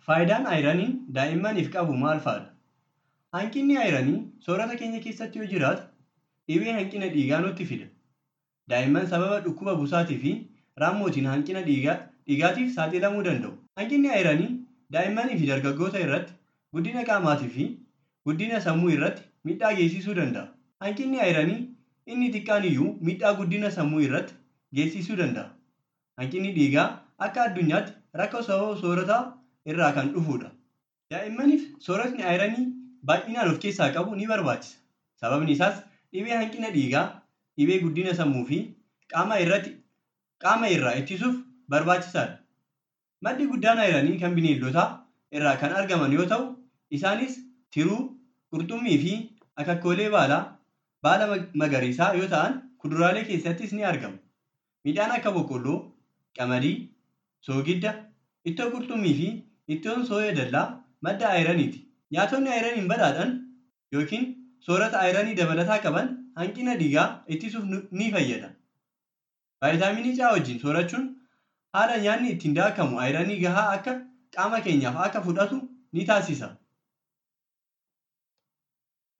Faayidaan ayiraniin daa'immaniif qabu maal fa'adha? Hanqinni ayiranii soorata keenya keessatti yoo jiraatu dhibee hanqina dhiigaa nutti fida. Daa'imman sababa dhukkuba busaatii fi raammootiin hanqina dhiigaatiif saaxilamuu danda'u. Hanqinni ayiranii daa'immanii fi dargaggoota irratti guddina qaamaatii fi guddina sammuu irratti miidhaa geessisuu danda'a. Hanqinni ayiranii inni xiqqaan iyyuu miidhaa guddina sammuu irratti geessisuu danda'a. Hanqinni dhiigaa akka addunyaatti rakkoo sababa soorataa irraa kan dhufudha. Daa'immaniif sooratni ayiranii baay'inaan of keessaa qabu ni barbaachisa. Sababni isaas dhibee hanqina dhiigaa, dhibee guddina sammuu fi qaama irraa ittisuuf barbaachisaadha. Maddi guddaan ayiranii kan bineeldotaa irraa kan argaman yoo ta'u, isaanis tiruu, qurxummii fi akakkoolee baala magariisaa yoo ta'an, kuduraalee keessattis ni argamu. Midhaan akka boqqolloo, qamadii, soogidda, ittoo qurxummii fi ittoon soya dallaa madda ayiraniiti. Nyaatonni ayiraniin badhaadhan yookiin soorata ayiranii dabalataa qaban hanqina dhiigaa ittisuuf ni fayyada. Vaayitaaminii C wajjin soorachuun haala nyaanni ittiin daakamu ayiranii gahaa akka qaama keenyaaf akka fudhatu ni taasisa.